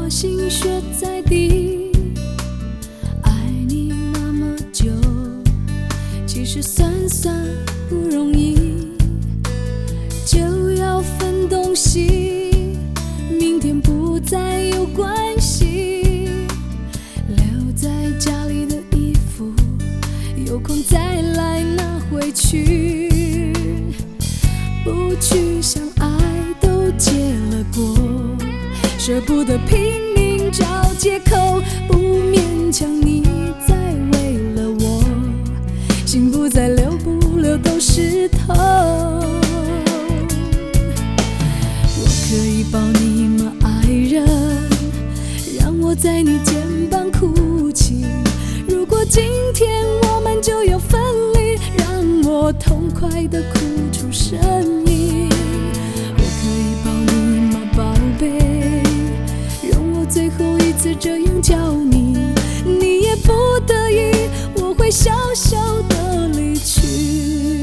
我心血在地，爱你那么久，其实算不容易，就要分东西，明天不再有关系，留在家里的衣服，有空再来拿回去，不去想爱都结了果，舍不得拼命找借口，不勉强你再为了我，心不再留不留都是痛。我可以抱你吗爱人，让我在你肩膀哭泣，如果今天我们就要分离，让我痛快地哭出声音。我可以抱你吗宝贝，让我最后一次这样叫你，你也不得已，我会笑笑地离去。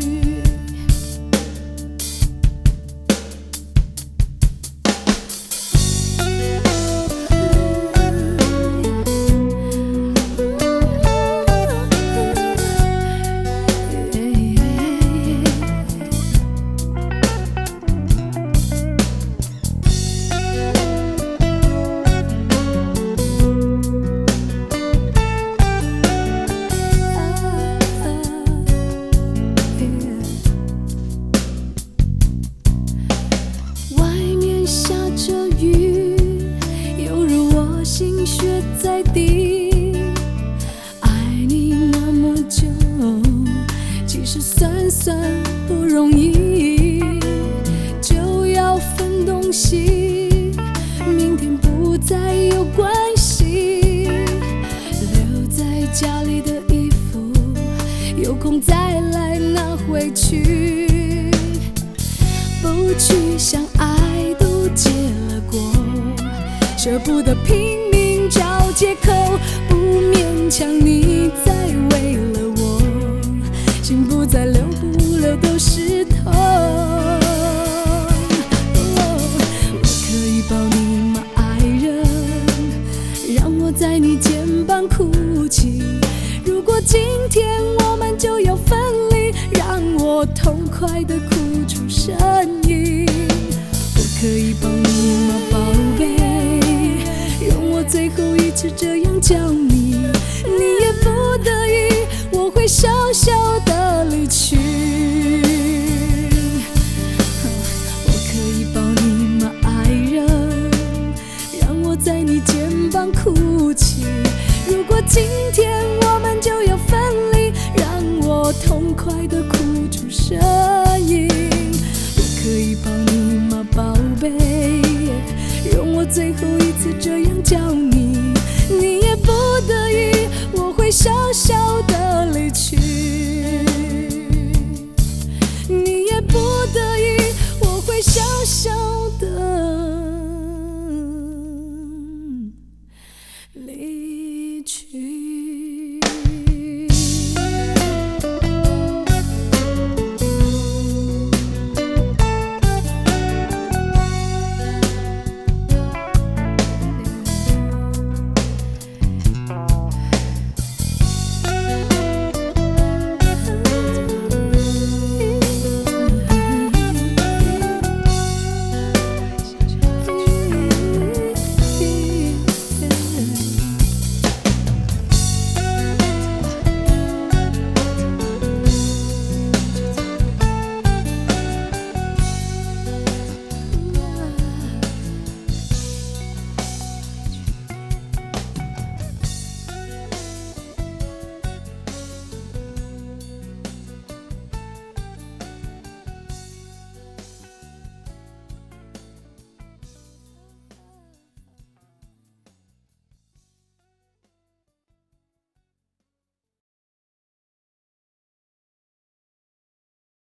心血在地，爱你那么久，其实算不容易，就要分东西，明天不再有关系，留在家里的衣服，有空再来拿回去，不去想爱都结了果，舍不得拼命找借口，不勉强你再为了我，心不再留不留都是痛。我可以抱你吗爱人，让我在你肩膀哭泣，如果今天我们就要分离，让我痛快地哭出声音。我可以抱你吗宝贝，用我最后一次这样叫你，你也不得已，我会笑笑地离去。我可以抱你吗爱人，让我在你肩膀哭泣，如果今天我们就要分离，让我痛快地哭出声音。我可以抱你吗宝贝，用我最后一次这样叫你，你也不得已，我会笑笑地离去。你也不得已，我会笑笑地